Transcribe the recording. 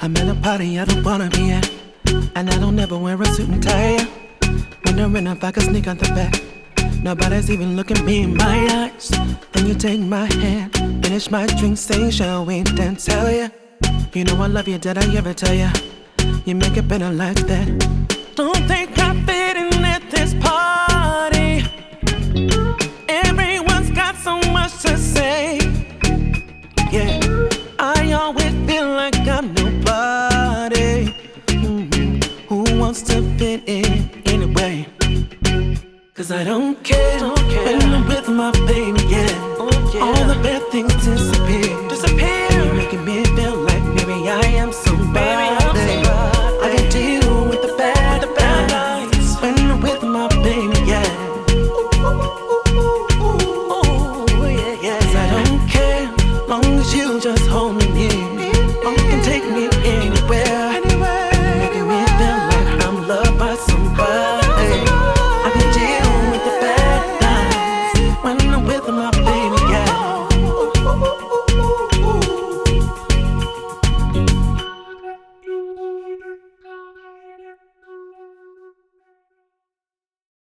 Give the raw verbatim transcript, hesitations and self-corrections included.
I'm at a party I don't wanna be at, and I don't ever wear a suit and tie. Wondering if I could sneak out the back. Nobody's even looking me in my eyes. Then you take my hand, finish my drink, say shall we dance? Hell yeah. You know I love you, did I ever tell ya? You make it better like that. Don't think I fit in at this party. Everyone's got so much to say. Yeah, I always feel like I'm nobody. Mm-hmm. Who wants to fit in anyway? Cause I don't care